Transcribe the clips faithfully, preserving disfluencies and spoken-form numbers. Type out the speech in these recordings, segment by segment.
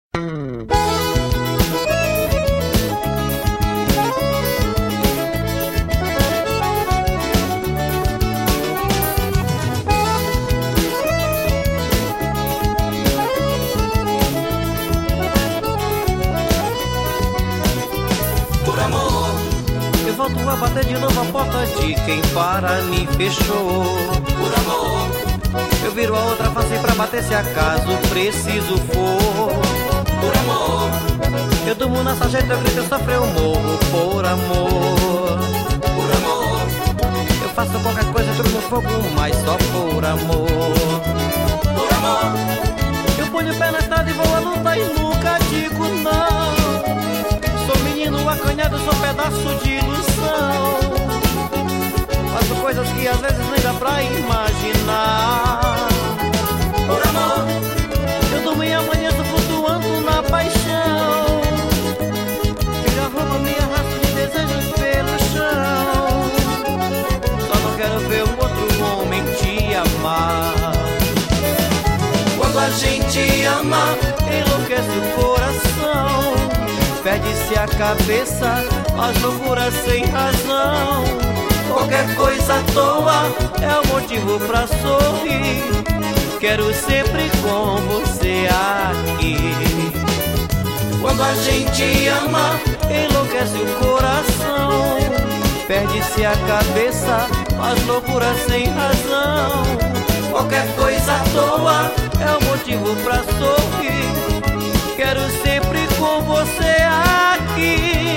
Volto a bater de novo a porta de quem para me fechou. Por amor, eu viro a outra face pra bater se acaso preciso for. Por amor, eu durmo na sarjeta, eu grito, eu sofro, eu morro por amor. Por amor, eu faço qualquer coisa, entro no fogo, mas só por amor. Por amor, eu ponho o pé na estrada e vou à luta e nunca digo não. Sou menino acanhado, sou pedaço de ilusão. Faço coisas que às vezes nem dá pra imaginar. Por amor, eu durmo e amanhã tô flutuando na paixão. Tiro a roupa, me arrasto de desejos pelo chão. Só não quero ver um outro homem te amar. quando a gente ama, enlouquece o coração. Perde-se a cabeça, as loucuras sem razão. qualquer coisa à toa é o motivo pra sorrir. Quero sempre com você aqui. Quando a gente ama, enlouquece o coração. Perde-se a cabeça, as loucuras sem razão. qualquer coisa à toa é o motivo pra sorrir. Quero sempre com você aqui.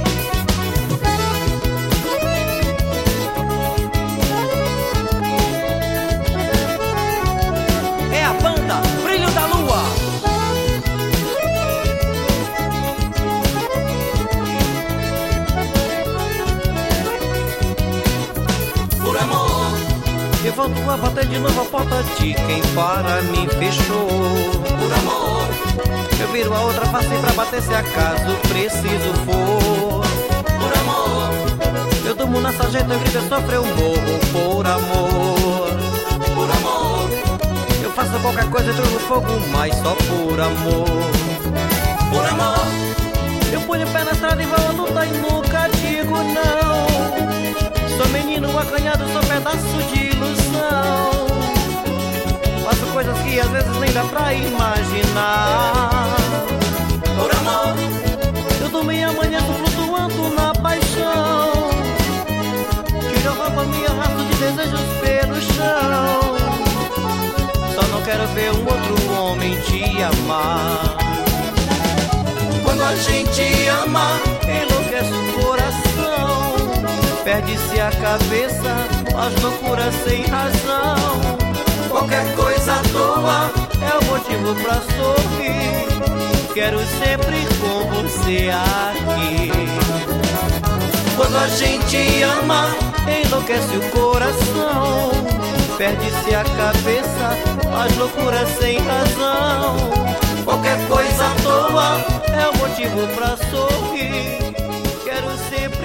É a banda Brilho da Lua. Por amor, eu volto a bater de novo a porta de quem para me fechou. Por amor, eu viro a outra face pra bater se acaso preciso for. Por amor, eu durmo na sarjeta, eu grito, eu sofro, eu morro por amor. Por amor, eu faço qualquer coisa, entro no fogo, mas só por amor. Por amor, eu ponho o pé na estrada e vou à luta e nunca digo não. Sou menino acanhado, sou pedaço de ilusão. Faço coisas que às vezes nem dá pra imaginar. Por amor, eu durmo e amanhã tô flutuando na paixão. Tiro a roupa, me arrasto de desejos pelo chão. Só não quero ver um outro homem te amar. quando a gente ama, Enlouquece o coração. Perde-se a cabeça, as loucuras sem razão. qualquer coisa à toa É o motivo pra sorrir. Quero sempre com você aqui. quando a gente ama, Enlouquece o coração. Perde-se a cabeça, as loucuras sem razão. qualquer coisa à toa É o motivo pra sorrir. Quero sempre